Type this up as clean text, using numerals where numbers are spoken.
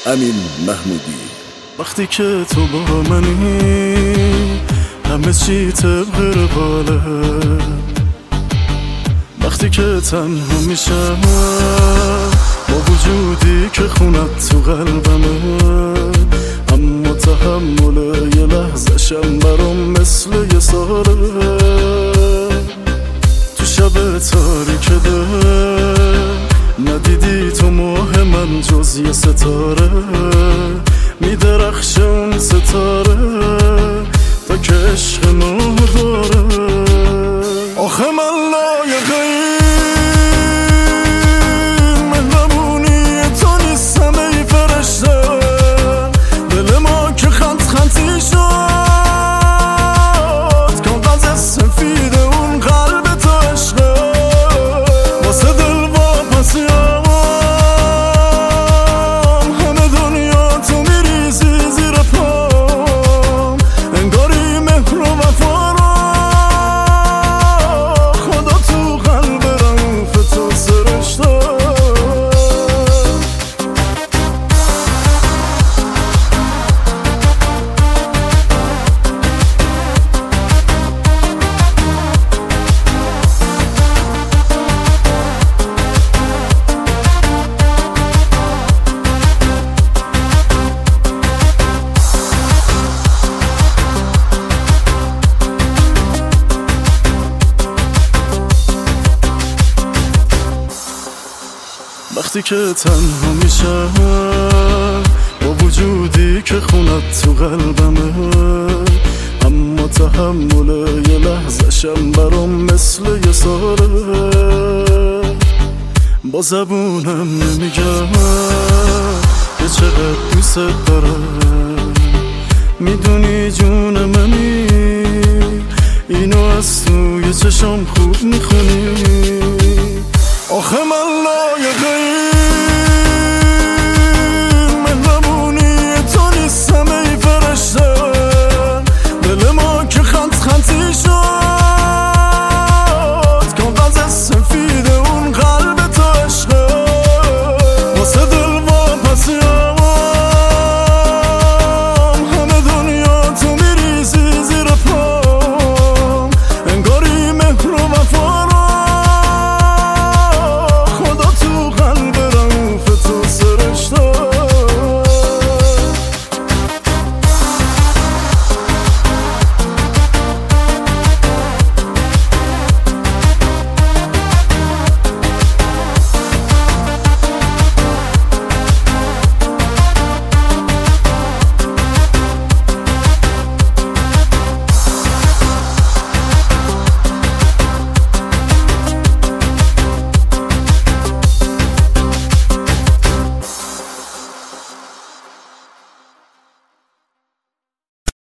امین محمودی. وقتی که تو با منی همه چی طبق رواله، وقتی که تنها میشم با وجودی که خونت تو قلبمه، اما تحمل یه لحظه‌شم برام مثل یه ساله. تو شب تاریک دل ندیدی تو ماه من جز یه ستاره، میدرخشه اون ستاره تا که عشق ما داره. آخه من لایق این مهربونی تو نیستم ای فرشته، دل ما که خط خطی شد کاغذ سفید اون قلب تو عشقه، واسه دل واپسیم همه دنیا تو میریزی زیر پام، انگاری مهر و وفا رو خدا تو قلب رؤوف تو سرشته. وقتی که تنها میشم با وجودی که خونت تو قلبمه، اما تحمل یه لحظه‌شم برام مثل یه ساله. با زبونم نمیگم که چقدر دوست دارم، میدونی جون